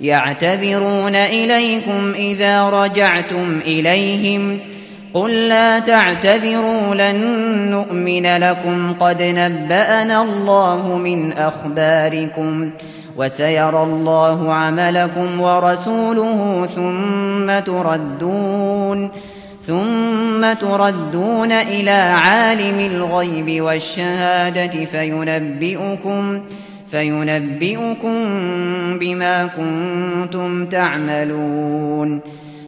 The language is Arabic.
يعتذرون إليكم إذا رجعتم إليهم قل لا تعتذروا لن نؤمن لكم قد نبأنا الله من أخباركم وسيرى الله عملكم ورسوله ثم تردون إلى عالم الغيب والشهادة فينبئكم بما كنتم تعملون